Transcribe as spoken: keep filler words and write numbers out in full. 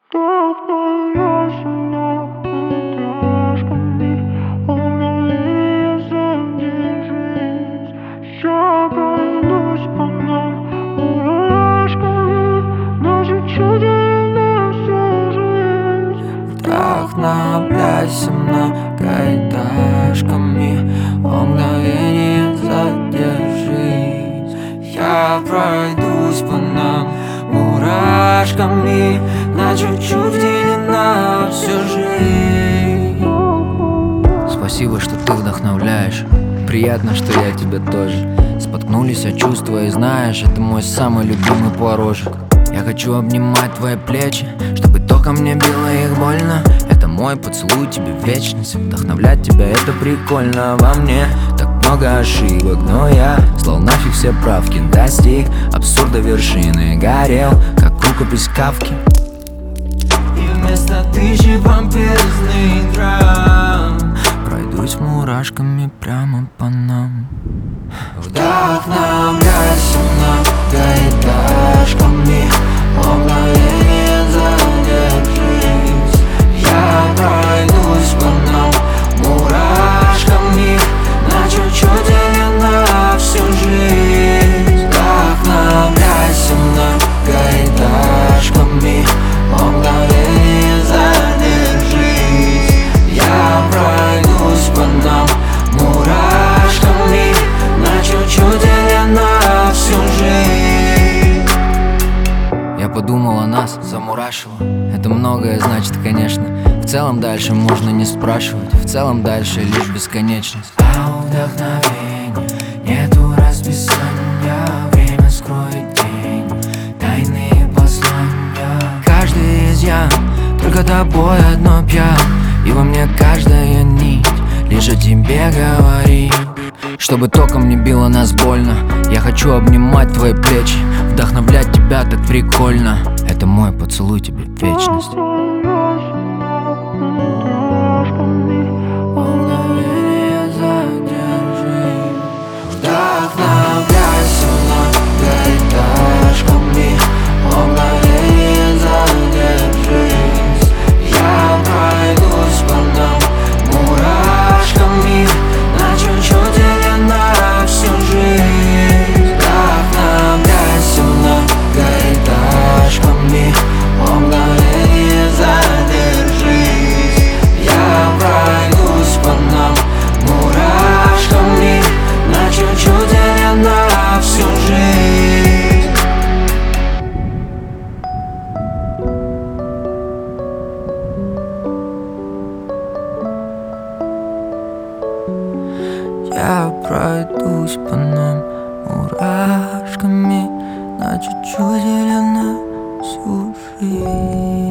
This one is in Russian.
Вдохновляйся многоэтажками, о мгновение задержись. Я пройдусь по нам мурашками, на чуть-чуть вделена всю жизнь. Спасибо, что ты вдохновляешь. Приятно, что я тебя тоже. Споткнулись о чувства, и знаешь, это мой самый любимый порожек. Я хочу обнимать твои плечи, чтобы током мне било их больно. Это мой поцелуй тебе в вечность. Вдохновлять тебя это прикольно. Во мне так много ошибок, но я слал нафиг все правки. Достиг абсурда вершины, горел, как рукопись Кафки. И вместо тысячи помпезных драм пройдусь мурашками прямо по нам. Вдохновляйся многоэтажками, о мгновение задержись. Я пройдусь по нам мурашками, на чуть-чуть вделена всю жизнь. Вдохновляйся многоэтажками, о мгновение задержись. Я пройдусь по нам мурашками, на чуть-чуть вделена всю жизнь. Я подумал о нас, замурашило. Это многое значит, конечно. В целом дальше можно не спрашивать. В целом дальше лишь бесконечность. А у вдохновения нету расписания. Время скроет день, тайные послания. Каждый изъян, только тобой одно пьян. И во мне каждая нить лишь о тебе говорит. Чтобы током не било нас больно, я хочу обнимать твои плечи, вдохновлять тебя так прикольно. Это мой поцелуй тебе в вечность. Вдохновляйся многоэтажками, о мгновение задержись. Я пройдусь по нам мурашками, на чуть-чуть вделена всю жизнь. Вдохновляйся многоэтажками, о мгновение задержись. Я пройдусь по нам мурашками, на чуть-чуть вделена всю жизнь. Я пройдусь по нам мурашками, на чуть-чуть вделена всю жизнь.